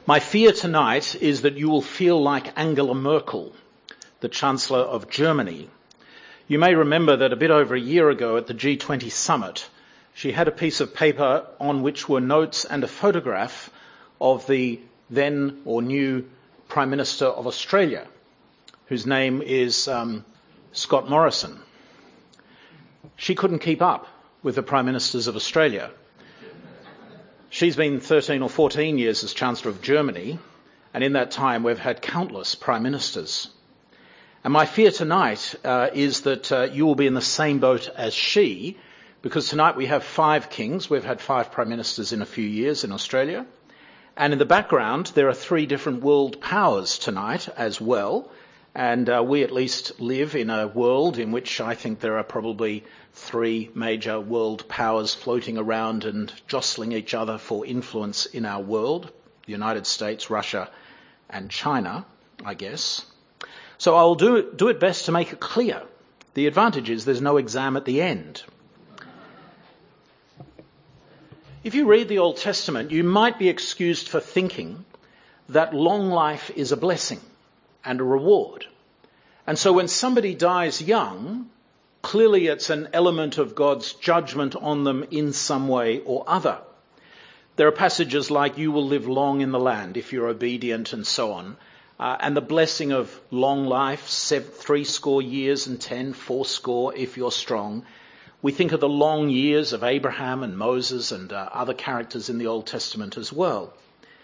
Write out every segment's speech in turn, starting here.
My fear tonight is that you will feel like Angela Merkel, the Chancellor of Germany. You may remember that a bit over a year ago at the G20 summit, she had a piece of paper on which were notes and a photograph of the then or new Prime Minister of Australia, whose name is Scott Morrison. She couldn't keep up with the Prime Ministers of Australia. She's been 13 or 14 years as Chancellor of Germany, and in that time we've had countless Prime Ministers. And my fear tonight is that you will be in the same boat as she, because tonight we have 5 kings. We've had 5 Prime Ministers in a few years in Australia. And in the background there are 3 different world powers tonight as well. And we at least live in a world in which I think there are probably 3 major world powers floating around and jostling each other for influence in our world: the United States, Russia, and China, I guess. So I'll do it best to make it clear. The advantage is there's no exam at the end. If you read the Old Testament, you might be excused for thinking that long life is a blessing and a reward. And so when somebody dies young, clearly it's an element of God's judgment on them in some way or other. There are passages like, you will live long in the land if you're obedient, and so on. And the blessing of long life, 70 years and 10, 80 if you're strong. We think of the long years of Abraham and Moses and other characters in the Old Testament as well.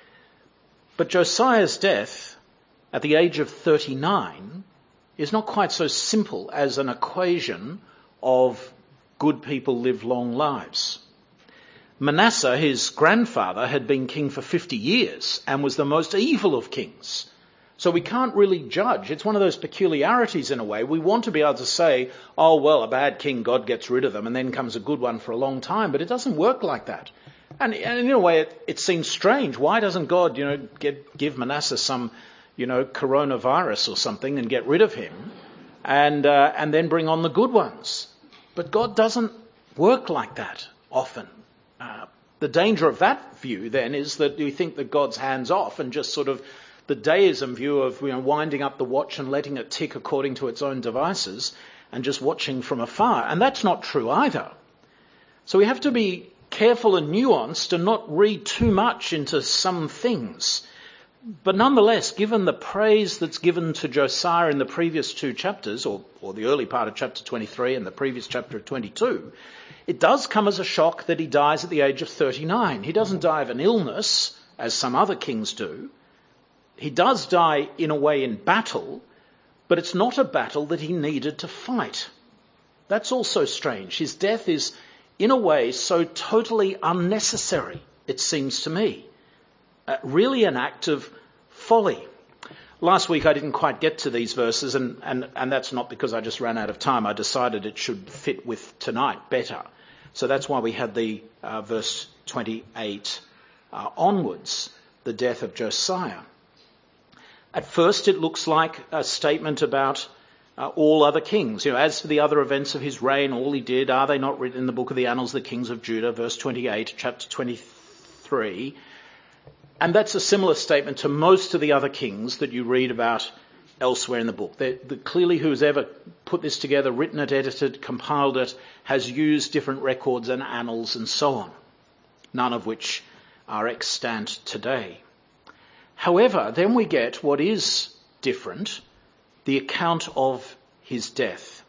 But Josiah's death at the age of 39 is not quite so simple as an equation of good people live long lives. Manasseh, his grandfather, had been king for 50 years and was the most evil of kings. So we can't really judge. It's one of those peculiarities in a way. We want to be able to say, oh, well, a bad king, God gets rid of them, and then comes a good one for a long time. But it doesn't work like that. And in a way, it seems strange. Why doesn't God, give Manasseh some, coronavirus or something and get rid of him and then bring on the good ones? But God doesn't work like that often. The danger of that view then is that you think that God's hands off and just sort of the deism view of winding up the watch and letting it tick according to its own devices and just watching from afar. And that's not true either. So we have to be careful and nuanced and not read too much into some things. But nonetheless, given the praise that's given to Josiah in the previous 2 chapters, or the early part of chapter 23 and the previous chapter of 22, it does come as a shock that he dies at the age of 39. He doesn't die of an illness, as some other kings do. He does die in a way in battle, but it's not a battle that he needed to fight. That's also strange. His death is, in a way, so totally unnecessary, it seems to me. Really an act of folly. Last week I didn't quite get to these verses, and that's not because I just ran out of time. I decided it should fit with tonight better. So that's why we had the verse 28 onwards, the death of Josiah. At first it looks like a statement about all other kings. As for the other events of his reign, all he did, are they not written in the book of the annals of the kings of Judah, verse 28, chapter 23. And that's a similar statement to most of the other kings that you read about elsewhere in the book. Clearly who's ever put this together, written it, edited, compiled it, has used different records and annals and so on, none of which are extant today. However, then we get what is different, the account of his death.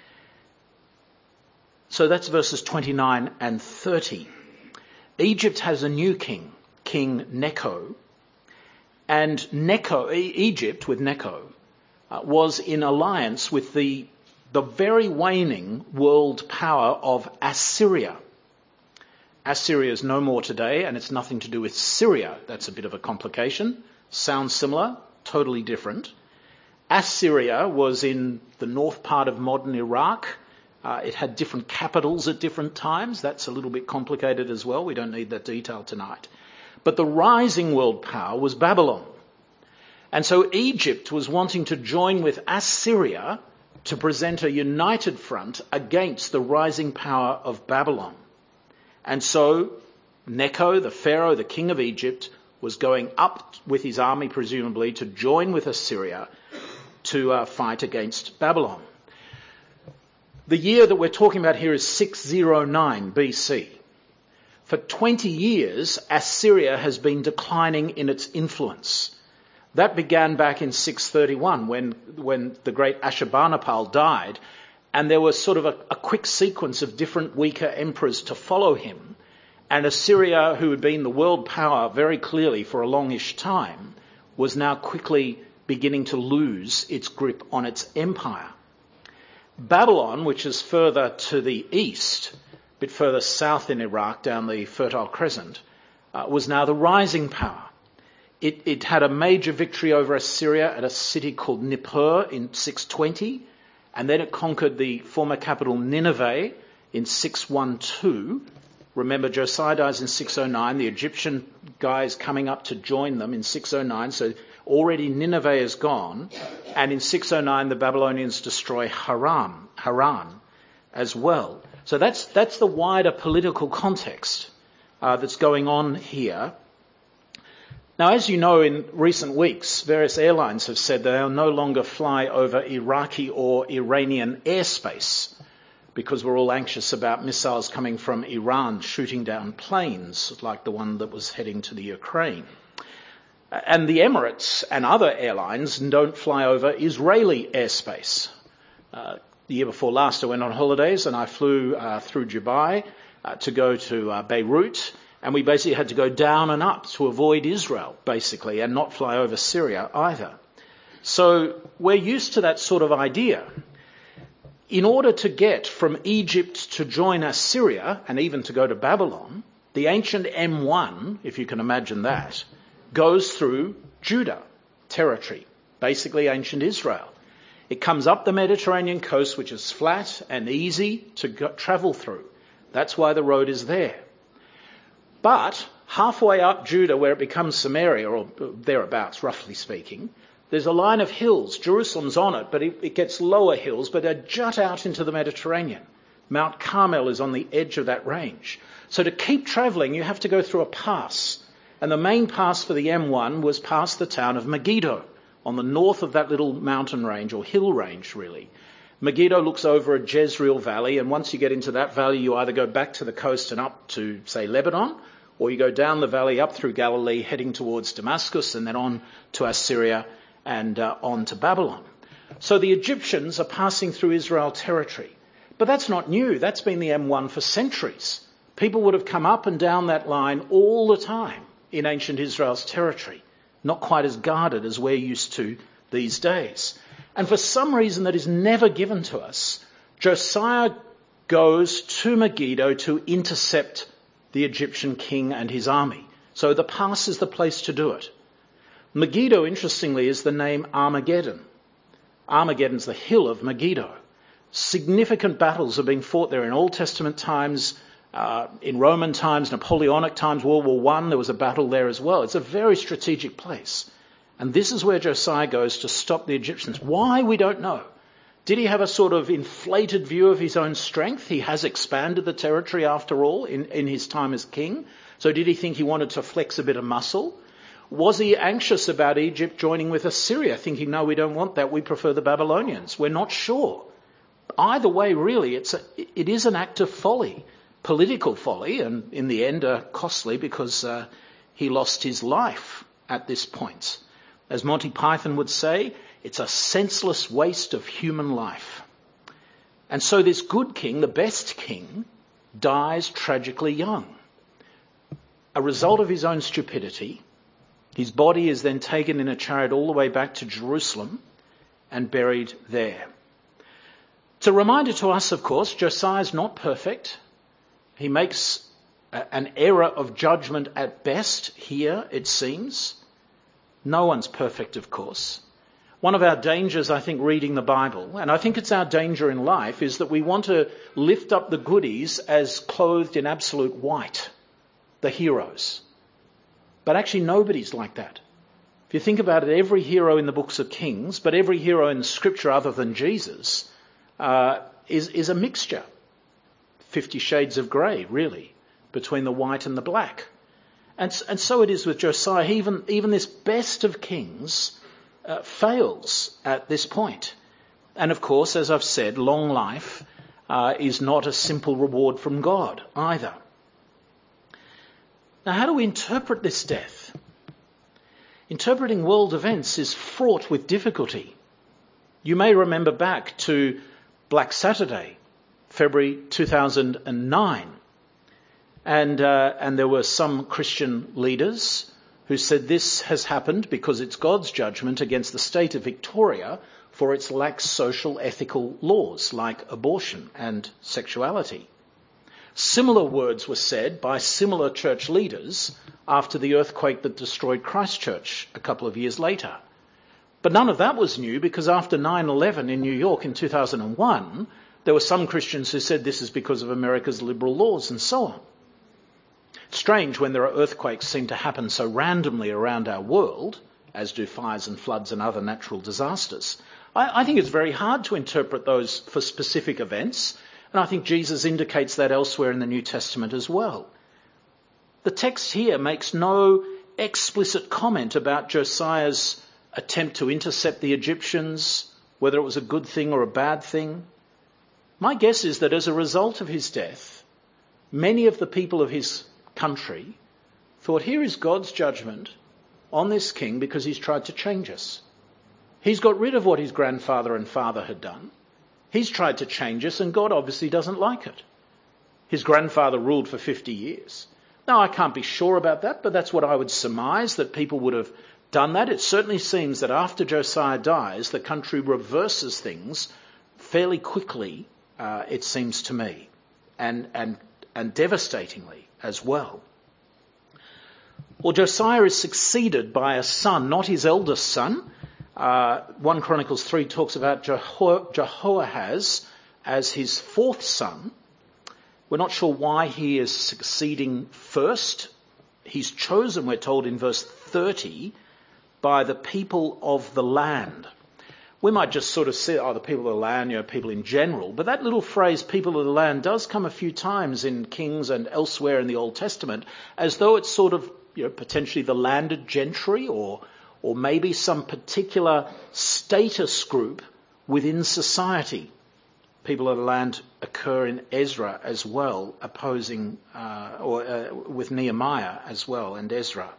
So that's verses 29 and 30. Egypt has a new king, King Necho, and Egypt with Necho was in alliance with the very waning world power of Assyria. Assyria is no more today, and it's nothing to do with Syria. That's a bit of a complication. Sounds similar, totally different. Assyria was in the north part of modern Iraq. It had different capitals at different times. That's a little bit complicated as well. We don't need that detail tonight. But the rising world power was Babylon. And so Egypt was wanting to join with Assyria to present a united front against the rising power of Babylon. And so Necho, the Pharaoh, the king of Egypt, was going up with his army, presumably, to join with Assyria to fight against Babylon. The year that we're talking about here is 609 BC. For 20 years, Assyria has been declining in its influence. That began back in 631 when the great Ashurbanipal died, and there was sort of a quick sequence of different weaker emperors to follow him. And Assyria, who had been the world power very clearly for a longish time, was now quickly beginning to lose its grip on its empire. Babylon, which is further to the east, a bit further south in Iraq, down the Fertile Crescent, was now the rising power. It had a major victory over Assyria at a city called Nippur in 620, and then it conquered the former capital Nineveh in 612. Remember, Josiah dies in 609, the Egyptian guys coming up to join them in 609, so already Nineveh is gone, and in 609 the Babylonians destroy Haran as well. So that's the wider political context that's going on here. Now, as you know, in recent weeks, various airlines have said they'll no longer fly over Iraqi or Iranian airspace because we're all anxious about missiles coming from Iran shooting down planes like the one that was heading to the Ukraine. And the Emirates and other airlines don't fly over Israeli airspace. The year before last I went on holidays and I flew through Dubai to go to Beirut, and we basically had to go down and up to avoid Israel, basically, and not fly over Syria either. So we're used to that sort of idea. In order to get from Egypt to join Assyria, and even to go to Babylon, the ancient M1, if you can imagine that, goes through Judah territory, basically ancient Israel. It comes up the Mediterranean coast, which is flat and easy to travel through. That's why the road is there. But halfway up Judah, where it becomes Samaria, or thereabouts, roughly speaking, there's a line of hills. Jerusalem's on it, but it gets lower hills, but they jut out into the Mediterranean. Mount Carmel is on the edge of that range. So to keep travelling, you have to go through a pass. And the main pass for the M1 was past the town of Megiddo, on the north of that little mountain range, or hill range, really. Megiddo looks over a Jezreel valley, and once you get into that valley, you either go back to the coast and up to, say, Lebanon, or you go down the valley up through Galilee, heading towards Damascus, and then on to Assyria, and on to Babylon. So the Egyptians are passing through Israel territory. But that's not new. That's been the M1 for centuries. People would have come up and down that line all the time in ancient Israel's territory, not quite as guarded as we're used to these days. And for some reason that is never given to us, Josiah goes to Megiddo to intercept the Egyptian king and his army. So the pass is the place to do it. Megiddo, interestingly, is the name Armageddon. Armageddon's the hill of Megiddo. Significant battles are being fought there in Old Testament times, in Roman times, Napoleonic times, World War I, there was a battle there as well. It's a very strategic place. And this is where Josiah goes to stop the Egyptians. Why? We don't know. Did he have a sort of inflated view of his own strength? He has expanded the territory after all in his time as king. So did he think he wanted to flex a bit of muscle? Was he anxious about Egypt joining with Assyria, thinking, no, we don't want that, we prefer the Babylonians? We're not sure. Either way, really, it is an act of folly, political folly, and in the end costly because he lost his life at this point. As Monty Python would say, it's a senseless waste of human life. And so this good king, the best king, dies tragically young. A result of his own stupidity. His body is then taken in a chariot all the way back to Jerusalem and buried there. It's a reminder to us, of course, Josiah's not perfect. He makes an error of judgment at best here, it seems. No one's perfect, of course. One of our dangers, I think, reading the Bible, and I think it's our danger in life, is that we want to lift up the goodies as clothed in absolute white, the heroes. But actually nobody's like that. If you think about it, every hero in the books of Kings, but every hero in Scripture other than Jesus, is a mixture. 50 shades of grey, really, between the white and the black. And so it is with Josiah. Even this best of kings fails at this point. And of course, as I've said, long life is not a simple reward from God either. Now, how do we interpret this death? Interpreting world events is fraught with difficulty. You may remember back to Black Saturday, February 2009. And there were some Christian leaders who said this has happened because it's God's judgment against the state of Victoria for its lax social ethical laws like abortion and sexuality. Similar words were said by similar church leaders after the earthquake that destroyed Christchurch a couple of years later. But none of that was new, because after 9/11 in New York in 2001, there were some Christians who said this is because of America's liberal laws and so on. Strange when there are earthquakes seem to happen so randomly around our world, as do fires and floods and other natural disasters. I think it's very hard to interpret those for specific events, and I think Jesus indicates that elsewhere in the New Testament as well. The text here makes no explicit comment about Josiah's attempt to intercept the Egyptians, whether it was a good thing or a bad thing. My guess is that as a result of his death, many of the people of his country thought, here is God's judgment on this king because he's tried to change us. He's got rid of what his grandfather and father had done. He's tried to change us, and God obviously doesn't like it. His grandfather ruled for 50 years. Now, I can't be sure about that, but that's what I would surmise, that people would have done that. It certainly seems that after Josiah dies, the country reverses things fairly quickly, it seems to me, and devastatingly as well. Well, Josiah is succeeded by a son, not his eldest son. 1 Chronicles 3 talks about Jehoahaz as his fourth son. We're not sure why he is succeeding first. He's chosen, we're told in verse 30, by the people of the land. We might just sort of say, the people of the land, people in general. But that little phrase, people of the land, does come a few times in Kings and elsewhere in the Old Testament, as though it's sort of, potentially the landed gentry or maybe some particular status group within society. People of the land occur in Ezra as well, opposing, with Nehemiah as well and Ezra.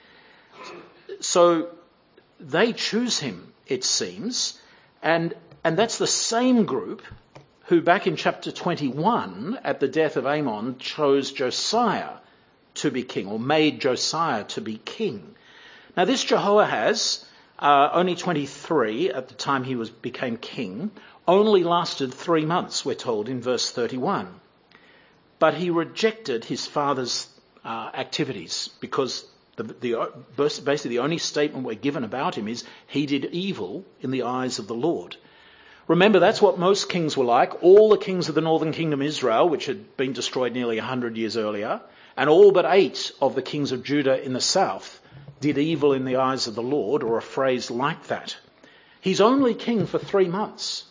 So they choose him, it seems, and that's the same group who back in chapter 21 at the death of Amon chose Josiah to be king, or made Josiah to be king. Now this Jehoahaz, only 23 at the time he became king, only lasted 3 months, we're told in verse 31. But he rejected his father's activities, because basically the only statement we're given about him is he did evil in the eyes of the Lord. Remember, that's what most kings were like. All the kings of the northern kingdom Israel, which had been destroyed nearly 100 years earlier, and all but 8 of the kings of Judah in the south did evil in the eyes of the Lord, or a phrase like that. He's only king for 3 months.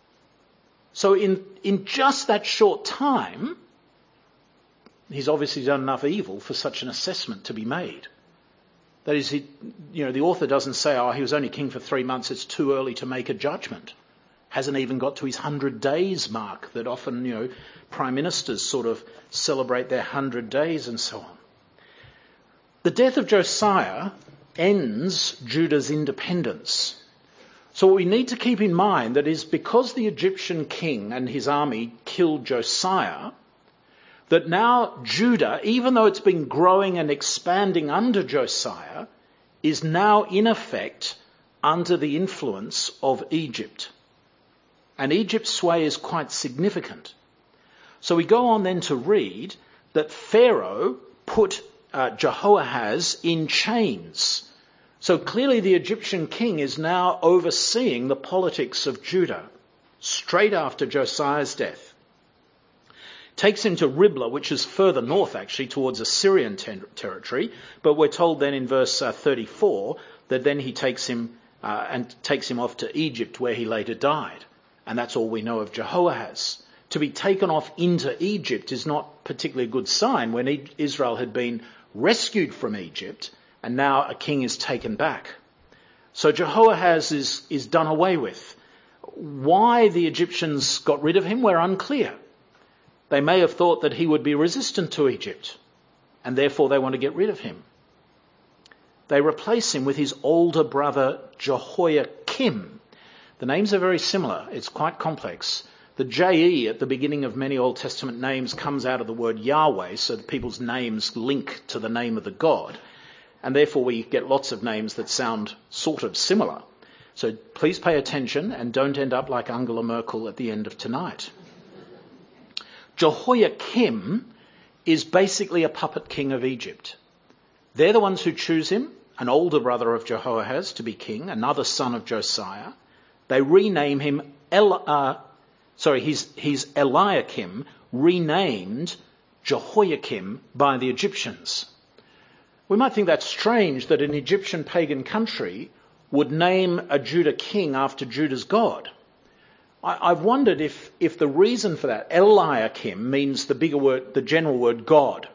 So in just that short time, he's obviously done enough evil for such an assessment to be made. That is, the author doesn't say, he was only king for 3 months, it's too early to make a judgment. Hasn't even got to his 100 days mark that often, prime ministers sort of celebrate their 100 days and so on. The death of Josiah ends Judah's independence. So what we need to keep in mind that is because the Egyptian king and his army killed Josiah, that now Judah, even though it's been growing and expanding under Josiah, is now in effect under the influence of Egypt. And Egypt's sway is quite significant. So we go on then to read that Pharaoh put Jehoahaz in chains. So clearly the Egyptian king is now overseeing the politics of Judah, straight after Josiah's death. Takes him to Riblah, which is further north actually towards Assyrian territory, but we're told then in verse 34 that then he takes him off to Egypt, where he later died. And that's all we know of Jehoahaz. To be taken off into Egypt is not particularly a good sign when Israel had been rescued from Egypt, and now a king is taken back. So Jehoahaz is done away with. Why the Egyptians got rid of him, we're unclear. They may have thought that he would be resistant to Egypt, and therefore they want to get rid of him. They replace him with his older brother Jehoiakim. The names are very similar. It's quite complex. The J-E at the beginning of many Old Testament names comes out of the word Yahweh, so that people's names link to the name of the God. And therefore we get lots of names that sound sort of similar. So please pay attention and don't end up like Angela Merkel at the end of tonight. Jehoiakim is basically a puppet king of Egypt. They're the ones who choose him, an older brother of Jehoahaz, to be king, another son of Josiah. They rename him, he's Eliakim, renamed Jehoiakim by the Egyptians. We might think that's strange that an Egyptian pagan country would name a Judah king after Judah's God. I've wondered if the reason for that, Eliakim, means the bigger word, the general word God.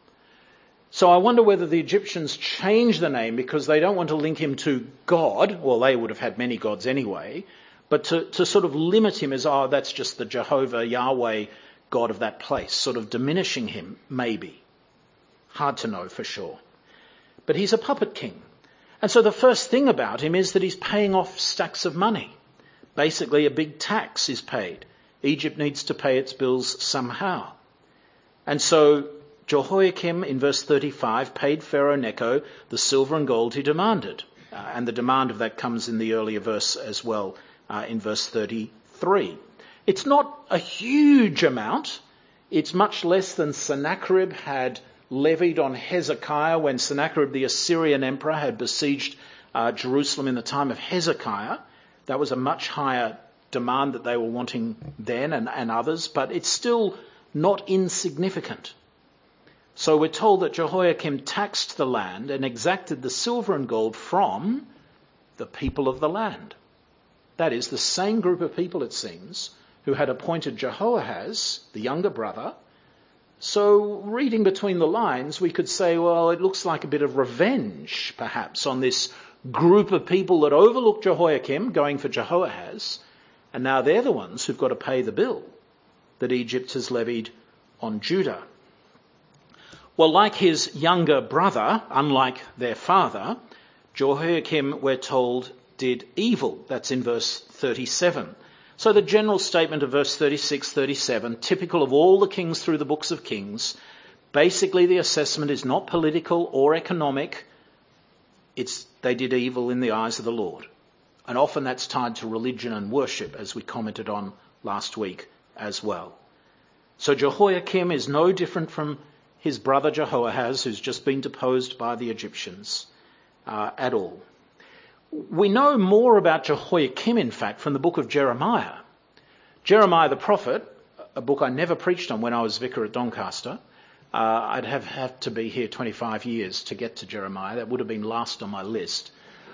So I wonder whether the Egyptians changed the name because they don't want to link him to God. Well, they would have had many gods anyway, but to sort of limit him as, that's just the Jehovah, Yahweh God of that place, sort of diminishing him, maybe. Hard to know for sure. But he's a puppet king. And so the first thing about him is that he's paying off stacks of money. Basically, a big tax is paid. Egypt needs to pay its bills somehow. And so Jehoiakim, in verse 35, paid Pharaoh Necho the silver and gold he demanded. And the demand of that comes in the earlier verse as well, in verse 33. It's not a huge amount. It's much less than Sennacherib had levied on Hezekiah when Sennacherib, the Assyrian emperor, had besieged Jerusalem in the time of Hezekiah. That was a much higher demand that they were wanting then and others, but it's still not insignificant. So we're told that Jehoiakim taxed the land and exacted the silver and gold from the people of the land. That is, the same group of people, it seems, who had appointed Jehoahaz, the younger brother. So reading between the lines, we could say, well, it looks like a bit of revenge, perhaps, on this group of people that overlooked Jehoiakim, going for Jehoahaz, and now they're the ones who've got to pay the bill that Egypt has levied on Judah. Well, like his younger brother, unlike their father, Jehoiakim, we're told, did evil. That's in verse 37. So the general statement of verse 36, 37, typical of all the kings through the books of Kings, basically the assessment is not political or economic. It's they did evil in the eyes of the Lord. And often that's tied to religion and worship, as we commented on last week as well. So Jehoiakim is no different from his brother Jehoahaz, who's just been deposed by the Egyptians, at all. We know more about Jehoiakim, in fact, from the book of Jeremiah. Jeremiah the prophet, a book I never preached on when I was vicar at Doncaster. I'd have had to be here 25 years to get to Jeremiah. That would have been last on my list.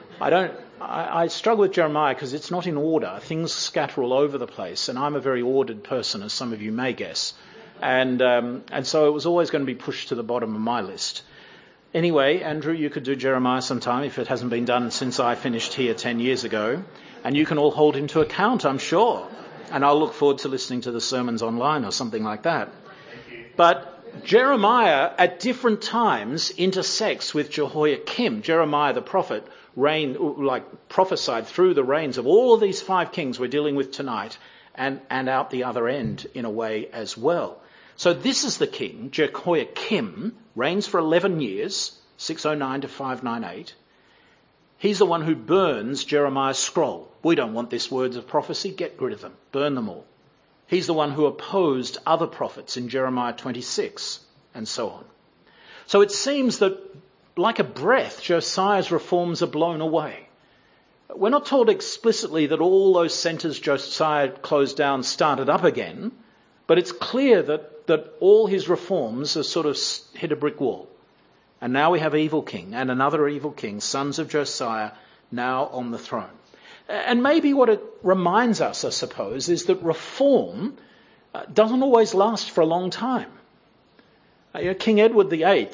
I struggle with Jeremiah because it's not in order. Things scatter all over the place, and I'm a very ordered person, as some of you may guess. And so it was always going to be pushed to the bottom of my list. Anyway, Andrew, you could do Jeremiah sometime if it hasn't been done since I finished here 10 years ago. And you can all hold him to account, I'm sure. And I'll look forward to listening to the sermons online or something like that. But Jeremiah at different times intersects with Jehoiakim. Jeremiah the prophet prophesied through the reigns of all of these 5 kings we're dealing with tonight and out the other end in a way as well. So this is the king, Jehoiakim, reigns for 11 years, 609 to 598. He's the one who burns Jeremiah's scroll. We don't want this words of prophecy, get rid of them, burn them all. He's the one who opposed other prophets in Jeremiah 26 and so on. So it seems that, like a breath, Josiah's reforms are blown away. We're not told explicitly that all those centres Josiah closed down started up again, but it's clear that all his reforms are sort of hit a brick wall. And now we have evil king and another evil king, sons of Josiah, now on the throne. And maybe what it reminds us, I suppose, is that reform doesn't always last for a long time. King Edward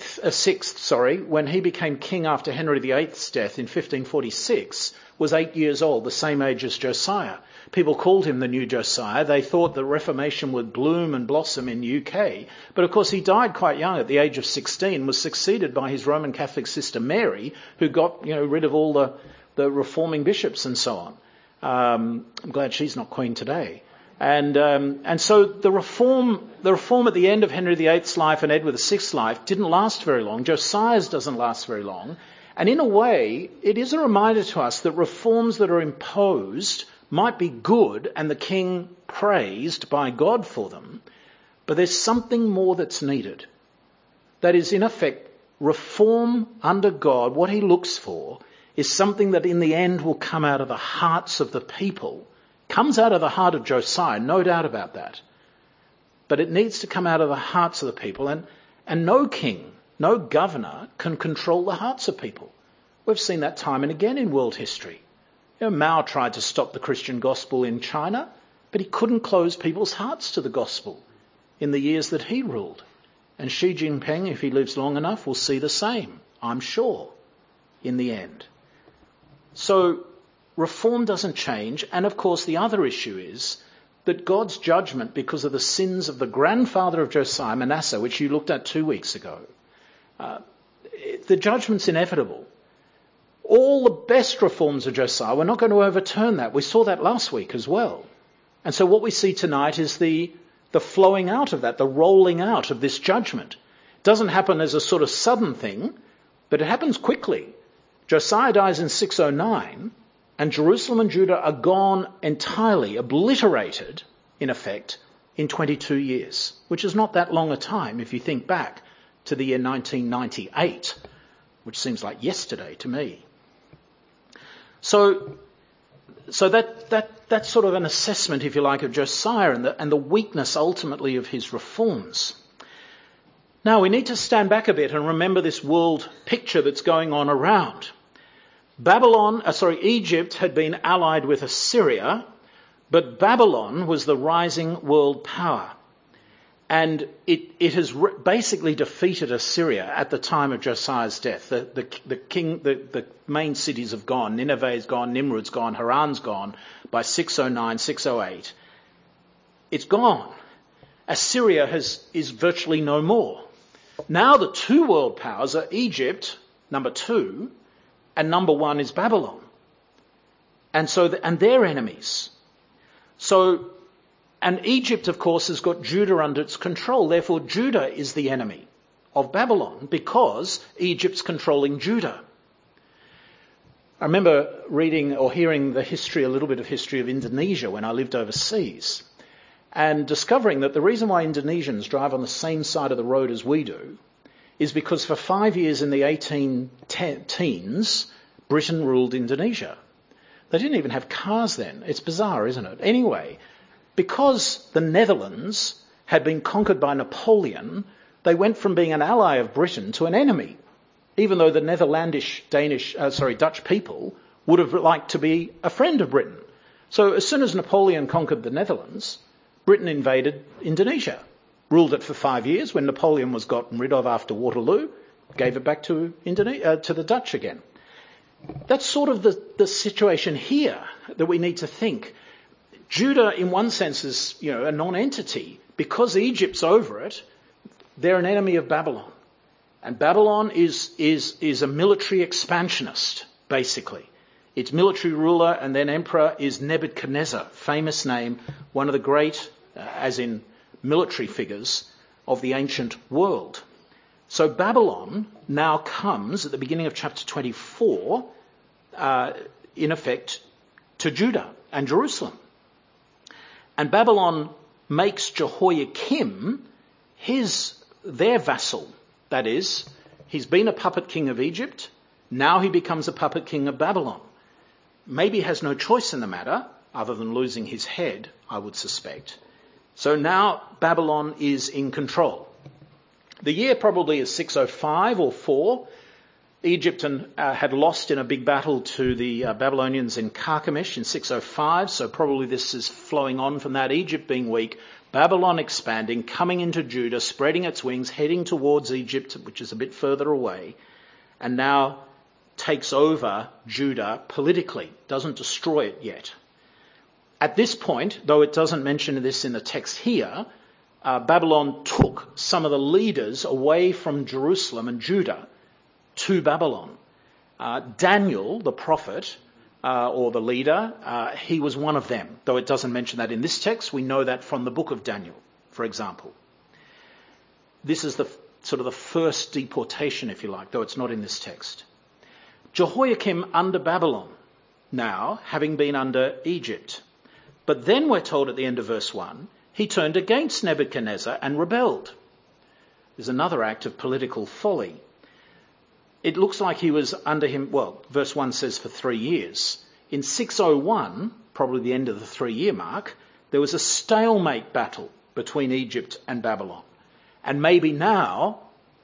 VI, when he became king after Henry VIII's death in 1546, was 8 years old, the same age as Josiah. People called him the new Josiah. They thought the Reformation would bloom and blossom in the UK. But of course he died quite young at the age of 16, was succeeded by his Roman Catholic sister Mary, who got rid of all the reforming bishops and so on. I'm glad she's not queen today. And so the reform at the end of Henry VIII's life and Edward VI's life didn't last very long. Josiah's doesn't last very long. And in a way, it is a reminder to us that reforms that are imposed might be good and the king praised by God for them, but there's something more that's needed. That is, in effect, reform under God, what he looks for, is something that in the end will come out of the hearts of the people. Comes out of the heart of Josiah, no doubt about that. But it needs to come out of the hearts of the people, and no king, no governor can control the hearts of people. We've seen that time and again in world history. Mao tried to stop the Christian gospel in China, but he couldn't close people's hearts to the gospel in the years that he ruled. And Xi Jinping, if he lives long enough, will see the same, I'm sure, in the end. So reform doesn't change, and of course the other issue is that God's judgment because of the sins of the grandfather of Josiah, Manasseh, which you looked at 2 weeks ago, the judgment's inevitable. All the best reforms of Josiah, we're not going to overturn that. We saw that last week as well. And so what we see tonight is the flowing out of that, the rolling out of this judgment. It doesn't happen as a sort of sudden thing, but it happens quickly. Josiah dies in 609, and Jerusalem and Judah are gone entirely, obliterated, in effect, in 22 years, which is not that long a time if you think back to the year 1998, which seems like yesterday to me. So that's sort of an assessment, if you like, of Josiah and the weakness ultimately of his reforms. Now we need to stand back a bit and remember this world picture that's going on around. Egypt had been allied with Assyria, but Babylon was the rising world power. And it has basically defeated Assyria at the time of Josiah's death. The main cities have gone. Nineveh's gone, Nimrod's gone, Haran's gone by 609, 608. It's gone. Assyria is virtually no more. Now the two world powers are Egypt, number 2, and number 1 is Babylon. And they're enemies. And Egypt, of course, has got Judah under its control. Therefore, Judah is the enemy of Babylon because Egypt's controlling Judah. I remember reading or hearing a little bit of history of Indonesia when I lived overseas, and discovering that the reason why Indonesians drive on the same side of the road as we do is because for 5 years in the 1810s, Britain ruled Indonesia. They didn't even have cars then. It's bizarre, isn't it? Anyway, because the Netherlands had been conquered by Napoleon, they went from being an ally of Britain to an enemy, even though the Dutch people would have liked to be a friend of Britain. So as soon as Napoleon conquered the Netherlands, Britain invaded Indonesia, ruled it for 5 years. When Napoleon was gotten rid of after Waterloo, gave it back to the Dutch again. That's sort of the situation here that we need to think. Judah, in one sense, is a non-entity. Because Egypt's over it, they're an enemy of Babylon. And Babylon is a military expansionist, basically. Its military ruler and then emperor is Nebuchadnezzar, famous name, one of the great, as in military figures, of the ancient world. So Babylon now comes, at the beginning of chapter 24, in effect, to Judah and Jerusalem. And Babylon makes Jehoiakim their vassal. That is, he's been a puppet king of Egypt. Now he becomes a puppet king of Babylon. Maybe has no choice in the matter, other than losing his head, I would suspect. So now Babylon is in control. The year probably is 605 or 4. Egypt had lost in a big battle to the Babylonians in Carchemish in 605, so probably this is flowing on from that. Egypt being weak, Babylon expanding, coming into Judah, spreading its wings, heading towards Egypt, which is a bit further away, and now takes over Judah politically, doesn't destroy it yet. At this point, though it doesn't mention this in the text here, Babylon took some of the leaders away from Jerusalem and Judah to Babylon. Daniel, the prophet, or the leader, he was one of them. Though it doesn't mention that in this text, we know that from the book of Daniel, for example. This is the sort of the first deportation, if you like, though it's not in this text. Jehoiakim under Babylon, now having been under Egypt. But then we're told at the end of verse 1, he turned against Nebuchadnezzar and rebelled. There's another act of political folly. It looks like he was under him, well, verse 1 says for 3 years. In 601, probably the end of the 3-year mark, there was a stalemate battle between Egypt and Babylon. And maybe now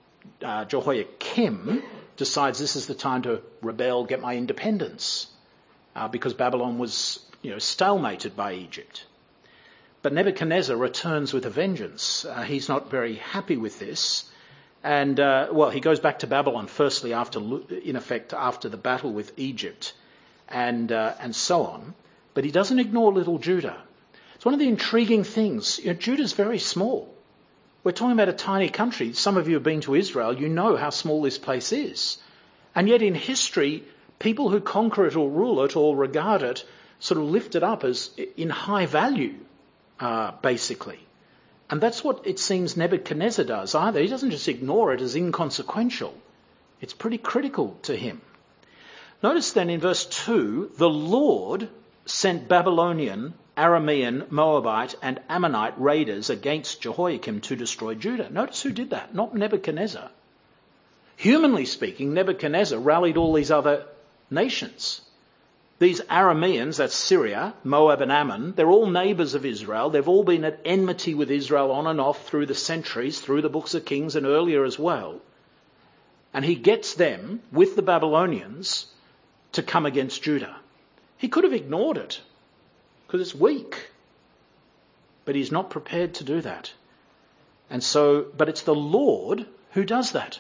Jehoiakim decides this is the time to rebel, get my independence, because Babylon was, stalemated by Egypt. But Nebuchadnezzar returns with a vengeance. He's not very happy with this. And, he goes back to Babylon firstly after the battle with Egypt and so on. But he doesn't ignore little Judah. It's one of the intriguing things. Judah's very small. We're talking about a tiny country. Some of you have been to Israel. You know how small this place is. And yet in history, people who conquer it or rule it or regard it sort of lift it up as in high value, basically. And that's what it seems Nebuchadnezzar does either. He doesn't just ignore it as inconsequential. It's pretty critical to him. Notice then in verse 2, the Lord sent Babylonian, Aramean, Moabite and Ammonite raiders against Jehoiakim to destroy Judah. Notice who did that, not Nebuchadnezzar. Humanly speaking, Nebuchadnezzar rallied all these other nations. These Arameans, that's Syria, Moab and Ammon, they're all neighbours of Israel. They've all been at enmity with Israel on and off through the centuries, through the books of Kings and earlier as well. And he gets them, with the Babylonians, to come against Judah. He could have ignored it, because it's weak. But he's not prepared to do that. And so, but it's the Lord who does that.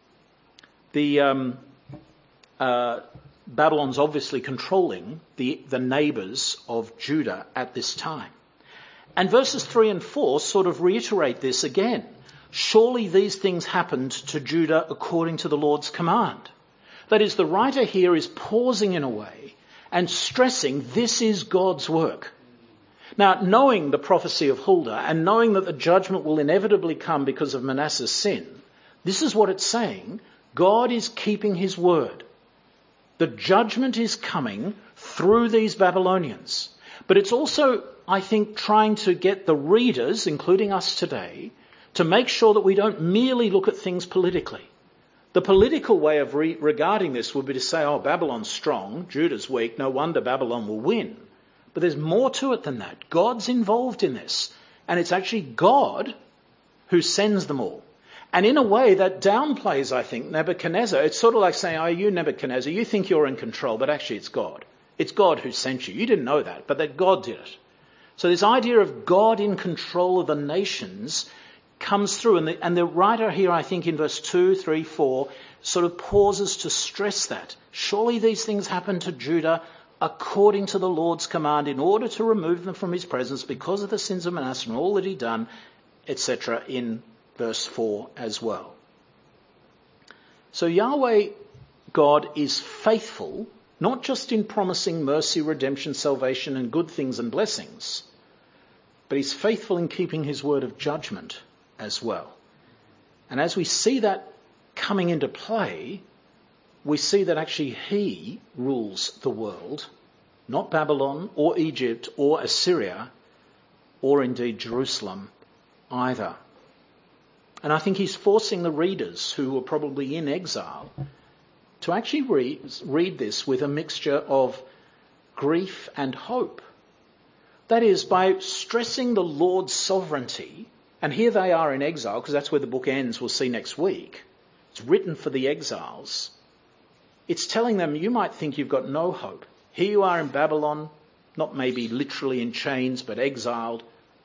Babylon's obviously controlling the neighbours of Judah at this time. And verses 3 and 4 sort of reiterate this again. Surely these things happened to Judah according to the Lord's command. That is, the writer here is pausing in a way and stressing this is God's work. Now, knowing the prophecy of Huldah and knowing that the judgment will inevitably come because of Manasseh's sin, this is what it's saying. God is keeping his word. The judgment is coming through these Babylonians. But it's also, I think, trying to get the readers, including us today, to make sure that we don't merely look at things politically. The political way of regarding this would be to say, Babylon's strong, Judah's weak, no wonder Babylon will win. But there's more to it than that. God's involved in this. And it's actually God who sends them all. And in a way that downplays, I think, Nebuchadnezzar. It's sort of like saying, you Nebuchadnezzar, you think you're in control, but actually it's God. It's God who sent you. You didn't know that, but that God did it. So this idea of God in control of the nations comes through. And the writer here, I think, in verse 2, 3, 4, sort of pauses to stress that. Surely these things happened to Judah according to the Lord's command in order to remove them from his presence because of the sins of Manasseh and all that he'd done, etc., in verse 4 as well. So Yahweh, God, is faithful, not just in promising mercy, redemption, salvation and good things and blessings, but he's faithful in keeping his word of judgment as well. And as we see that coming into play, we see that actually he rules the world, not Babylon or Egypt or Assyria or indeed Jerusalem either. And I think he's forcing the readers who were probably in exile to actually read this with a mixture of grief and hope. That is, by stressing the Lord's sovereignty, and here they are in exile, because that's where the book ends, we'll see next week. It's written for the exiles. It's telling them, you might think you've got no hope. Here you are in Babylon, not maybe literally in chains, but exiled.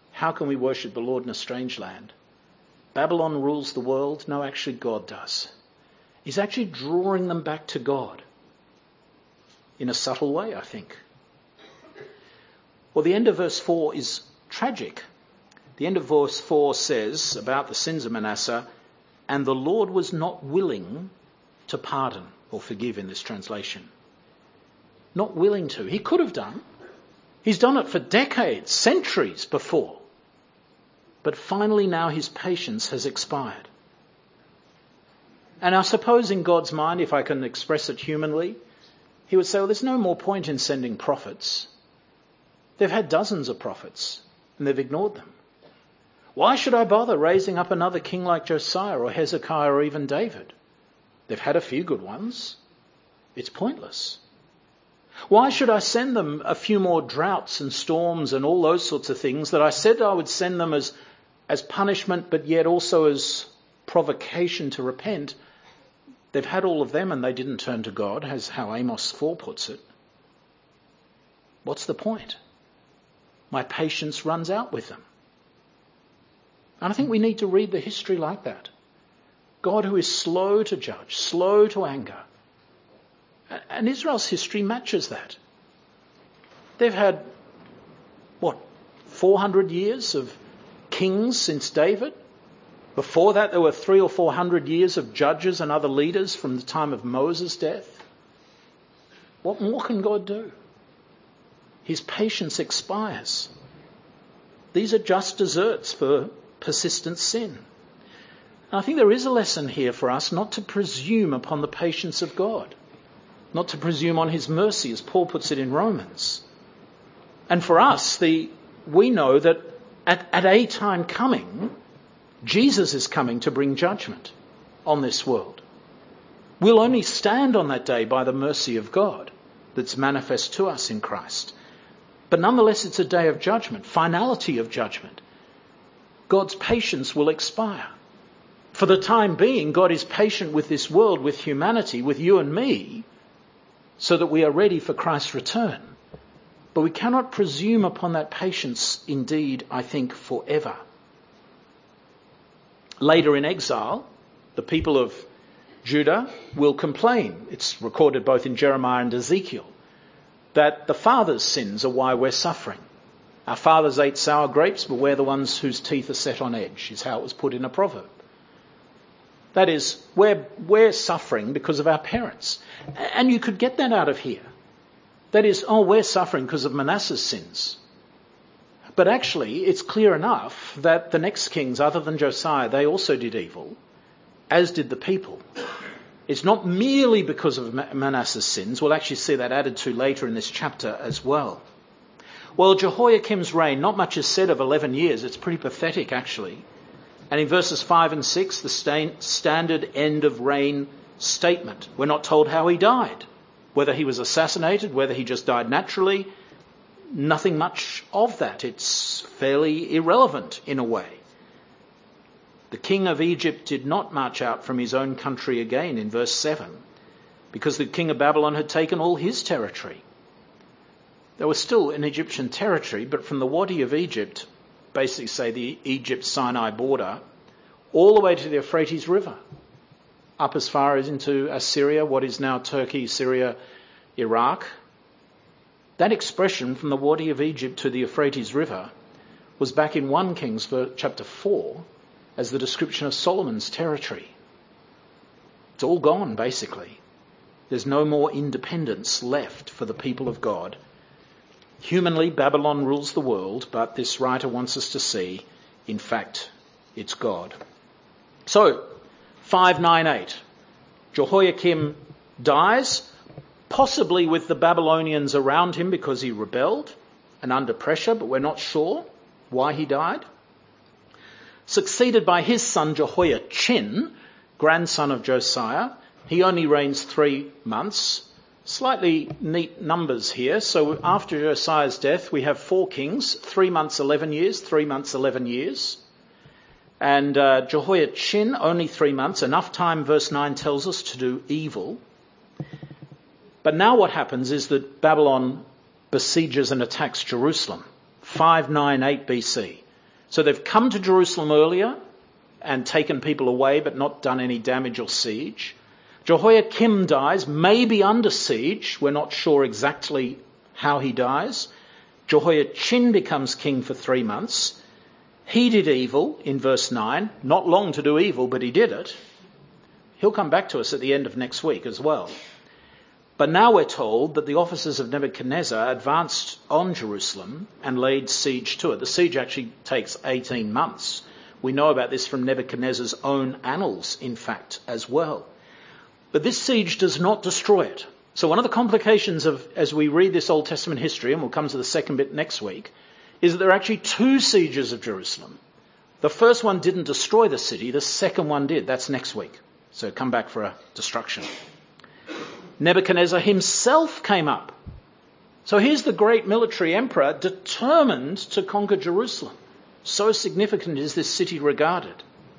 How can we worship the Lord in a strange land? Babylon rules the world. No, actually God does. He's actually drawing them back to God in a subtle way, I think. Well, the end of verse 4 is tragic. The end of verse 4 says about the sins of Manasseh, and the Lord was not willing to pardon or forgive in this translation. Not willing to. He could have done. He's done it for decades, centuries before. But finally now his patience has expired. And I suppose in God's mind, if I can express it humanly, he would say, well, there's no more point in sending prophets. They've had dozens of prophets and they've ignored them. Why should I bother raising up another king like Josiah or Hezekiah or even David? They've had a few good ones. It's pointless. Why should I send them a few more droughts and storms and all those sorts of things that I said I would send them as punishment, but yet also as provocation to repent? They've had all of them and they didn't turn to God, as how Amos 4 puts it. What's the point? My patience runs out with them. And I think we need to read the history like that. God who is slow to judge, slow to anger. And Israel's history matches that. They've had, 400 years of kings since David? Before that, there were 300 or 400 years of judges and other leaders from the time of Moses' death. What more can God do? His patience expires. These are just desserts for persistent sin. And I think there is a lesson here for us not to presume upon the patience of God, not to presume on his mercy, as Paul puts it in Romans. And for us, we know that at a time coming, Jesus is coming to bring judgment on this world. We'll only stand on that day by the mercy of God that's manifest to us in Christ. But nonetheless, it's a day of judgment, finality of judgment. God's patience will expire. For the time being, God is patient with this world, with humanity, with you and me, so that we are ready for Christ's return. But we cannot presume upon that patience, indeed, I think, forever. Later in exile, the people of Judah will complain. It's recorded both in Jeremiah and Ezekiel that the fathers' sins are why we're suffering. Our fathers ate sour grapes, but we're the ones whose teeth are set on edge, is how it was put in a proverb. That is, we're suffering because of our parents. And you could get that out of here. That is, we're suffering because of Manasseh's sins. But actually, it's clear enough that the next kings, other than Josiah, they also did evil, as did the people. It's not merely because of Manasseh's sins. We'll actually see that added to later in this chapter as well. Well, Jehoiakim's reign, not much is said of 11 years. It's pretty pathetic, actually. And in verses 5 and 6, the standard end of reign statement. We're not told how he died, whether he was assassinated, whether he just died naturally. Nothing much of that. It's fairly irrelevant in a way. The king of Egypt did not march out from his own country again in verse 7, because the king of Babylon had taken all his territory. There was still an Egyptian territory, but from the Wadi of Egypt, basically say the Egypt-Sinai border, all the way to the Euphrates River, up as far as into Assyria, what is now Turkey, Syria, Iraq. That expression from the Wadi of Egypt to the Euphrates River was back in 1 Kings chapter 4 as the description of Solomon's territory. It's all gone, basically. There's no more independence left for the people of God. Humanly, Babylon rules the world, but this writer wants us to see, in fact, it's God. So, 598. Jehoiakim dies, possibly with the Babylonians around him because he rebelled and under pressure, but we're not sure why he died. Succeeded by his son Jehoiachin, grandson of Josiah. He only reigns 3 months. Slightly neat numbers here. So after Josiah's death, we have 4 kings, 3 months, 11 years, 3 months, 11 years. And Jehoiachin, only 3 months, enough time, verse 9 tells us, to do evil. But now what happens is that Babylon besieges and attacks Jerusalem, 598 BC. So they've come to Jerusalem earlier and taken people away but not done any damage or siege. Jehoiakim dies, maybe under siege. We're not sure exactly how he dies. Jehoiachin becomes king for 3 months. He did evil in verse 9. Not long to do evil, but he did it. He'll come back to us at the end of next week as well. But now we're told that the officers of Nebuchadnezzar advanced on Jerusalem and laid siege to it. The siege actually takes 18 months. We know about this from Nebuchadnezzar's own annals, in fact, as well. But this siege does not destroy it. So one of the complications of, as we read this Old Testament history, and we'll come to the second bit next week, is that there are actually 2 sieges of Jerusalem. The first one didn't destroy the city, the second one did. That's next week. So come back for a destruction. Nebuchadnezzar himself came up. So here's the great military emperor determined to conquer Jerusalem. So significant is this city regarded.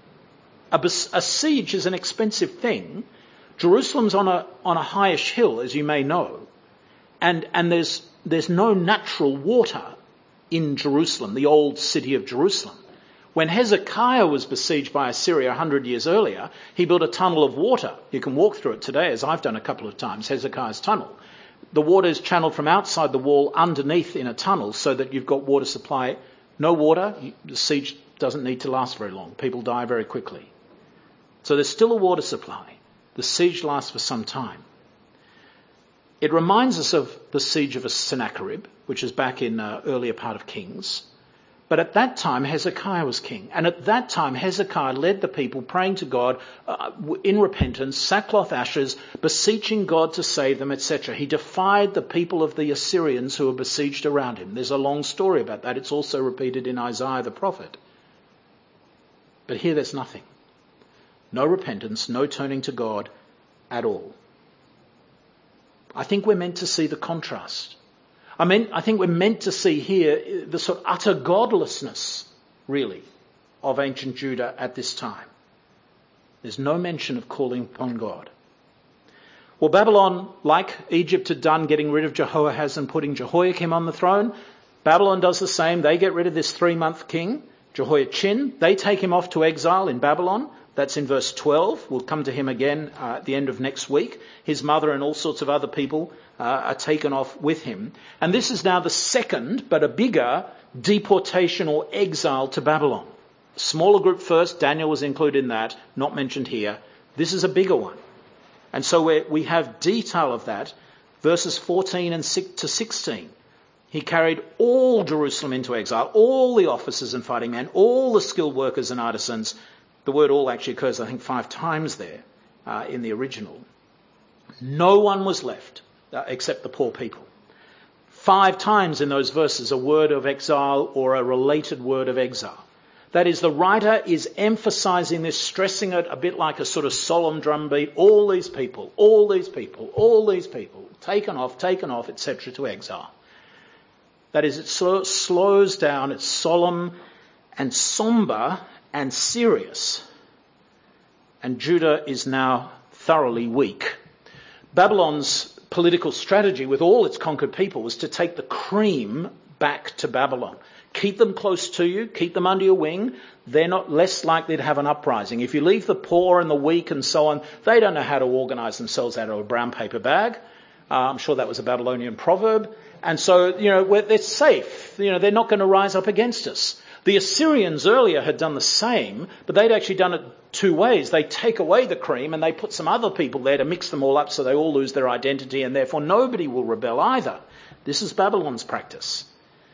A siege is an expensive thing. Jerusalem's on a highish hill, as you may know, and there's no natural water in Jerusalem, the old city of Jerusalem. When Hezekiah was besieged by Assyria 100 years earlier, he built a tunnel of water. You can walk through it today, as I've done a couple of times, Hezekiah's tunnel. The water is channeled from outside the wall underneath in a tunnel so that you've got water supply. No water, the siege doesn't need to last very long. People die very quickly. So there's still a water supply. The siege lasts for some time. It reminds us of the siege of Sennacherib, which is back in earlier part of Kings. But at that time, Hezekiah was king. And at that time, Hezekiah led the people praying to God in repentance, sackcloth, ashes, beseeching God to save them, etc. He defied the people of the Assyrians who were besieged around him. There's a long story about that. It's also repeated in Isaiah the prophet. But here there's nothing. No repentance, no turning to God at all. I think we're meant to see the contrast. I think we're meant to see here the sort of utter godlessness, really, of ancient Judah at this time. There's no mention of calling upon God. Well, Babylon, like Egypt had done, getting rid of Jehoahaz and putting Jehoiakim on the throne, Babylon does the same. They get rid of this 3-month king, Jehoiachin. They take him off to exile in Babylon. That's in verse 12. We'll come to him again at the end of next week. His mother and all sorts of other people are taken off with him. And this is now the second, but a bigger, deportation or exile to Babylon. Smaller group first. Daniel was included in that, not mentioned here. This is a bigger one. And so we have detail of that. Verses 14 and to 16. He carried all Jerusalem into exile, all the officers and fighting men, all the skilled workers and artisans. The word all actually occurs, I think, 5 times there in the original. No one was left except the poor people. 5 times in those verses a word of exile or a related word of exile. That is, the writer is emphasizing this, stressing it a bit like a sort of solemn drumbeat. All these people, all these people, all these people, taken off, etc. to exile. That is, it slows down, it's solemn and somber and serious. And Judah is now thoroughly weak. Babylon's political strategy with all its conquered people was to take the cream back to Babylon. Keep them close to you, keep them under your wing. They're not less likely to have an uprising. If you leave the poor and the weak and so on, they don't know how to organise themselves out of a brown paper bag. I'm sure that was a Babylonian proverb. And so, they're safe. They're not going to rise up against us. The Assyrians earlier had done the same, but they'd actually done it 2 ways. They take away the cream and they put some other people there to mix them all up so they all lose their identity and therefore nobody will rebel either. This is Babylon's practice.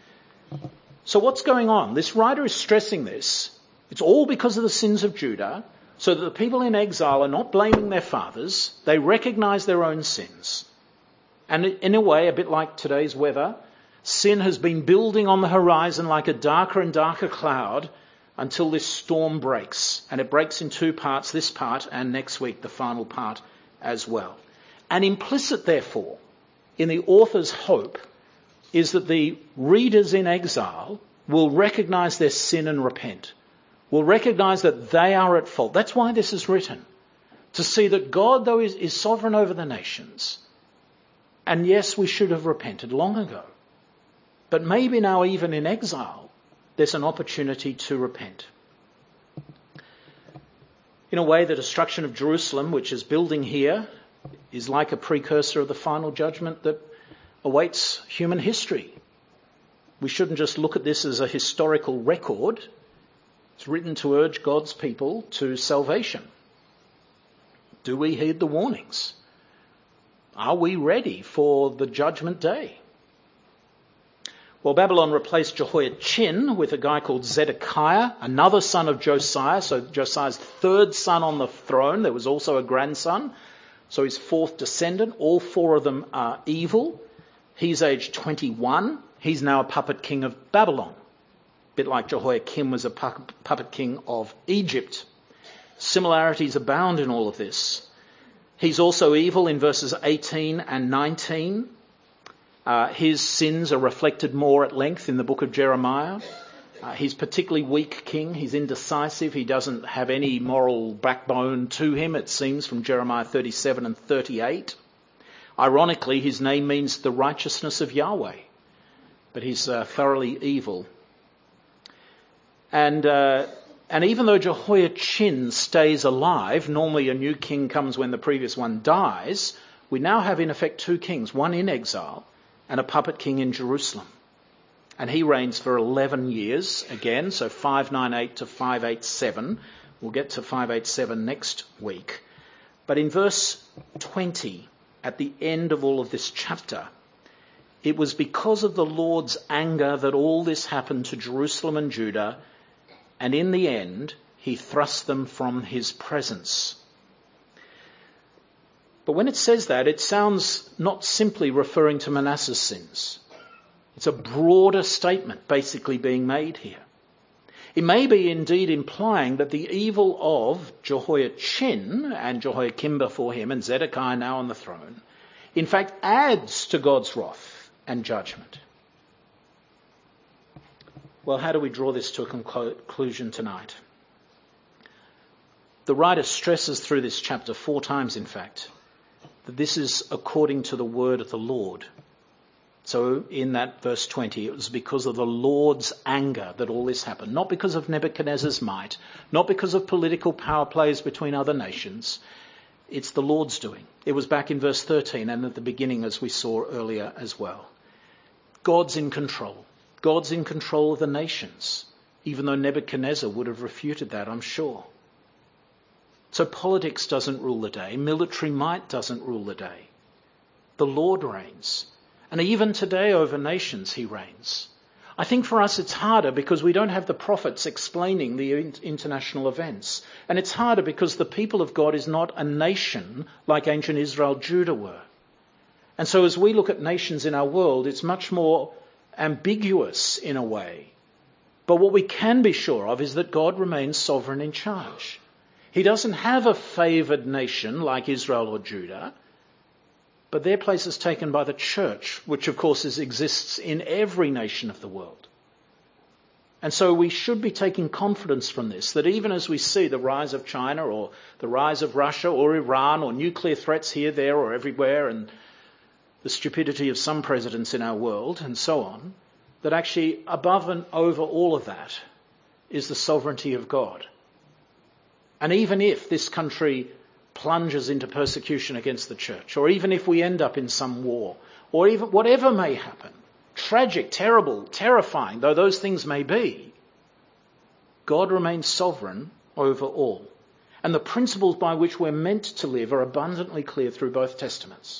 So what's going on? This writer is stressing this. It's all because of the sins of Judah, so that the people in exile are not blaming their fathers. They recognise their own sins. And in a way, a bit like today's weather, sin has been building on the horizon like a darker and darker cloud until this storm breaks. And it breaks in 2 parts, this part and next week the final part as well. And implicit, therefore, in the author's hope is that the readers in exile will recognise their sin and repent, will recognise that they are at fault. That's why this is written, to see that God, though, is sovereign over the nations. And yes, we should have repented long ago. But maybe now, even in exile, there's an opportunity to repent. In a way, the destruction of Jerusalem, which is building here, is like a precursor of the final judgment that awaits human history. We shouldn't just look at this as a historical record. It's written to urge God's people to salvation. Do we heed the warnings? Are we ready for the judgment day? Well, Babylon replaced Jehoiachin with a guy called Zedekiah, another son of Josiah. So Josiah's third son on the throne. There was also a grandson. So his fourth descendant. All four of them are evil. He's aged 21. He's now a puppet king of Babylon. A bit like Jehoiakim was a puppet king of Egypt. Similarities abound in all of this. He's also evil in verses 18 and 19. His sins are reflected more at length in the book of Jeremiah. He's particularly weak king. He's indecisive. He doesn't have any moral backbone to him, it seems, from Jeremiah 37 and 38. Ironically, his name means the righteousness of Yahweh, but he's thoroughly evil. And even though Jehoiachin stays alive, normally a new king comes when the previous one dies, we now have in effect two kings, one in exile and a puppet king in Jerusalem. And he reigns for 11 years again, so 598 to 587. We'll get to 587 next week. But in verse 20, at the end of all of this chapter, it was because of the Lord's anger that all this happened to Jerusalem and Judah, and in the end, he thrust them from his presence. But when it says that, it sounds not simply referring to Manasseh's sins. It's a broader statement basically being made here. It may be indeed implying that the evil of Jehoiachin and Jehoiakim before him and Zedekiah now on the throne, in fact, adds to God's wrath and judgment. Well, how do we draw this to a conclusion tonight? The writer stresses through this chapter 4 times, in fact, that this is according to the word of the Lord. So in that verse 20, it was because of the Lord's anger that all this happened. Not because of Nebuchadnezzar's might, not because of political power plays between other nations. It's the Lord's doing. It was back in verse 13 and at the beginning, as we saw earlier as well. God's in control. God's in control of the nations, even though Nebuchadnezzar would have refuted that, I'm sure. So politics doesn't rule the day. Military might doesn't rule the day. The Lord reigns. And even today over nations he reigns. I think for us it's harder because we don't have the prophets explaining the international events. And it's harder because the people of God is not a nation like ancient Israel, Judah were. And so as we look at nations in our world, it's much more ambiguous in a way. But what we can be sure of is that God remains sovereign in charge. He doesn't have a favoured nation like Israel or Judah, but their place is taken by the church, which of course exists in every nation of the world. And so we should be taking confidence from this, that even as we see the rise of China or the rise of Russia or Iran or nuclear threats here, there or everywhere, and the stupidity of some presidents in our world and so on, that actually above and over all of that is the sovereignty of God. And even if this country plunges into persecution against the church, or even if we end up in some war, or even whatever may happen, tragic, terrible, terrifying though those things may be, God remains sovereign over all. And the principles by which we're meant to live are abundantly clear through both testaments.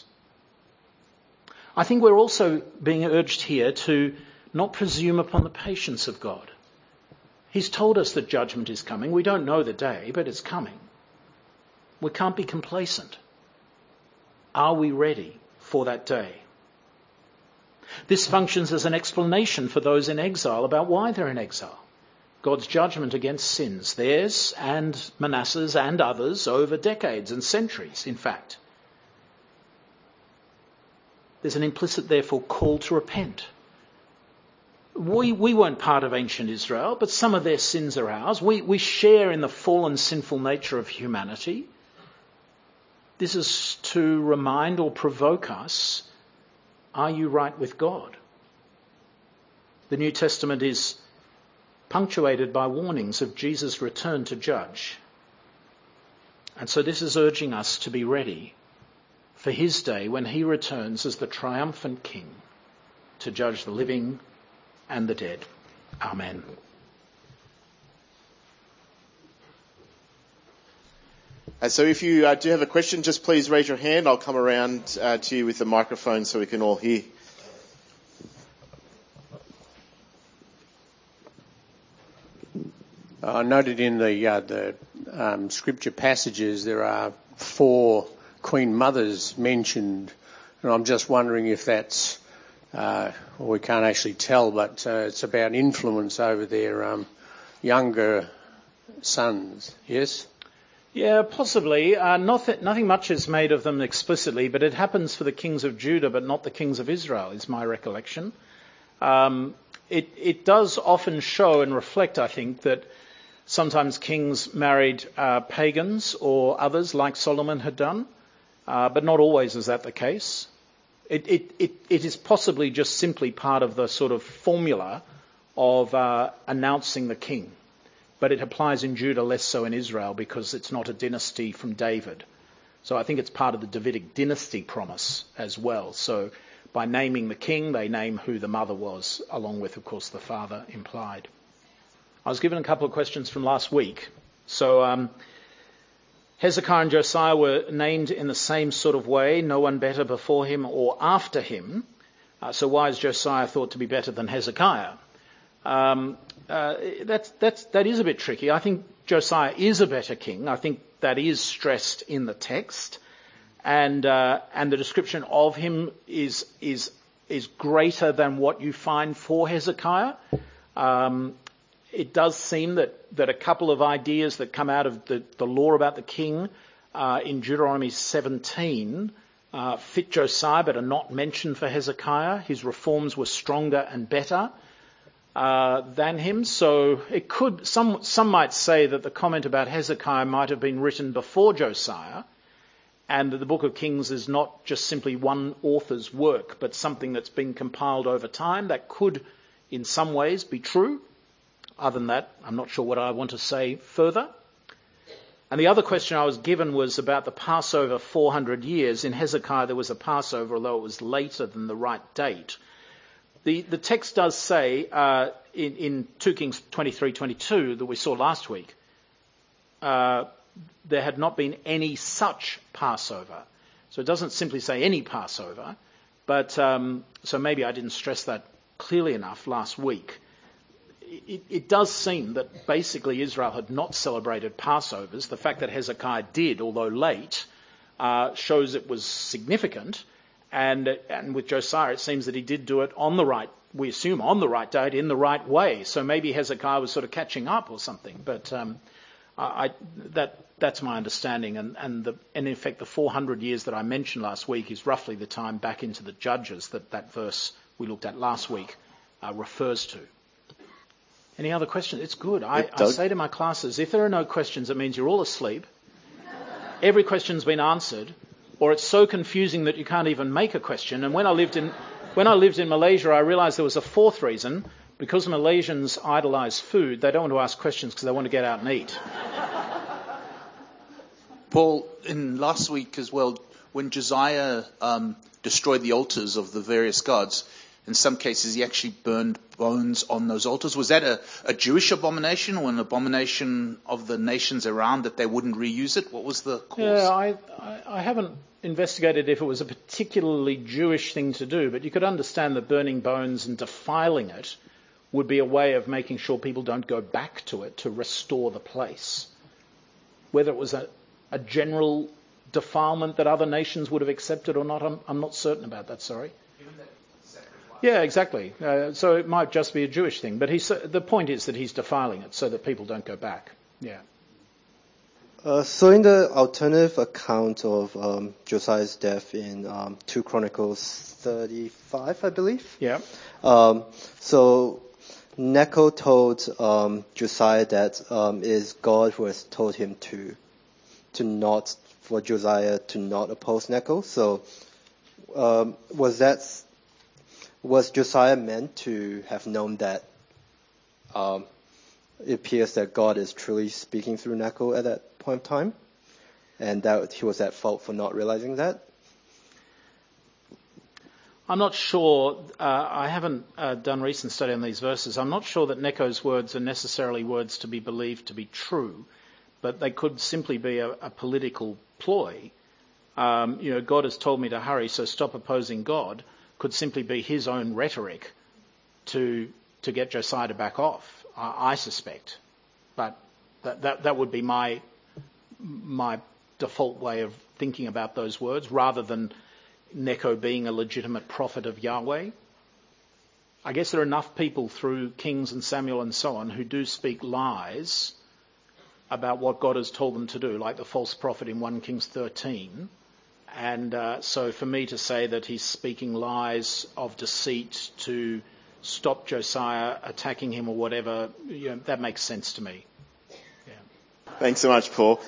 I think we're also being urged here to not presume upon the patience of God. He's told us that judgment is coming. We don't know the day, but it's coming. We can't be complacent. Are we ready for that day? This functions as an explanation for those in exile about why they're in exile. God's judgment against sins, theirs and Manasseh's and others over decades and centuries, in fact. There's an implicit, therefore, call to repent. We weren't part of ancient Israel, but some of their sins are ours. We share in the fallen, sinful nature of humanity. This is to remind or provoke us, are you right with God? The New Testament is punctuated by warnings of Jesus' return to judge. And so this is urging us to be ready for his day when he returns as the triumphant king to judge the living and the dead. Amen. So if you do have a question, just please raise your hand. I'll come around to you with the microphone so we can all hear. I noted in the scripture passages there are 4 Queen Mothers mentioned, and I'm just wondering if that's, we can't actually tell, but it's about influence over their younger sons, yes? Yeah, possibly. Nothing much is made of them explicitly, but it happens for the kings of Judah, but not the kings of Israel, is my recollection. It does often show and reflect, I think, that sometimes kings married pagans or others like Solomon had done, but not always is that the case. It is possibly just simply part of the sort of formula of announcing the king. But it applies in Judah less so in Israel because it's not a dynasty from David. So I think it's part of the Davidic dynasty promise as well. So by naming the king, they name who the mother was, along with, of course, the father implied. I was given a couple of questions from last week. So Hezekiah and Josiah were named in the same sort of way, no one better before him or after him. So why is Josiah thought to be better than Hezekiah? That is a bit tricky. I think Josiah is a better king. I think that is stressed in the text, and the description of him is greater than what you find for Hezekiah. It does seem that a couple of ideas that come out of the law about the king in Deuteronomy 17 fit Josiah, but are not mentioned for Hezekiah. His reforms were stronger and better than him. So it could, some might say that the comment about Hezekiah might have been written before Josiah, and that the book of Kings is not just simply one author's work, but something that's been compiled over time. That could, in some ways, be true. Other than that, I'm not sure what I want to say further. And the other question I was given was about the Passover 400 years. In Hezekiah, there was a Passover, although it was later than the right date. The text does say in 2 Kings 23:22 that we saw last week, there had not been any such Passover. So it doesn't simply say any Passover, but so maybe I didn't stress that clearly enough last week. It does seem that basically Israel had not celebrated Passovers. The fact that Hezekiah did, although late, shows it was significant. And with Josiah, it seems that he did do it on the right, we assume on the right date, in the right way. So maybe Hezekiah was sort of catching up or something. But that's my understanding. And in effect, the 400 years that I mentioned last week is roughly the time back into the Judges that verse we looked at last week refers to. Any other questions? It's good. I say to my classes, if there are no questions, it means you're all asleep. Every question's been answered, or it's so confusing that you can't even make a question. And when I lived in Malaysia, I realised there was a fourth reason. Because Malaysians idolise food, they don't want to ask questions because they want to get out and eat. Paul, in last week as well, when Josiah destroyed the altars of the various gods, in some cases he actually burned bones on those altars. Was that a Jewish abomination or an abomination of the nations around that they wouldn't reuse it? What was the cause? Yeah, I haven't investigated if it was a particularly Jewish thing to do, but you could understand that burning bones and defiling it would be a way of making sure people don't go back to it to restore the place. Whether it was a general defilement that other nations would have accepted or not, I'm not certain about that, sorry. Yeah, exactly. So it might just be a Jewish thing. But the point is that he's defiling it so that people don't go back. Yeah. So in the alternative account of Josiah's death in 2 Chronicles 35, I believe. Yeah. So Necho told Josiah that it is God who has told him for Josiah to not oppose Necho. So was Josiah meant to have known that it appears that God is truly speaking through Necho at that point in time, and that he was at fault for not realizing that? I'm not sure. I haven't done recent study on these verses. I'm not sure that Necho's words are necessarily words to be believed to be true, but they could simply be a political ploy. God has told me to hurry, so stop opposing God, could simply be his own rhetoric to get Josiah to back off, I suspect. But that would be my default way of thinking about those words, rather than Necho being a legitimate prophet of Yahweh. I guess there are enough people through Kings and Samuel and so on who do speak lies about what God has told them to do, like the false prophet in 1 Kings 13. And so for me to say that he's speaking lies of deceit to stop Josiah attacking him or whatever, that makes sense to me. Yeah. Thanks so much, Paul.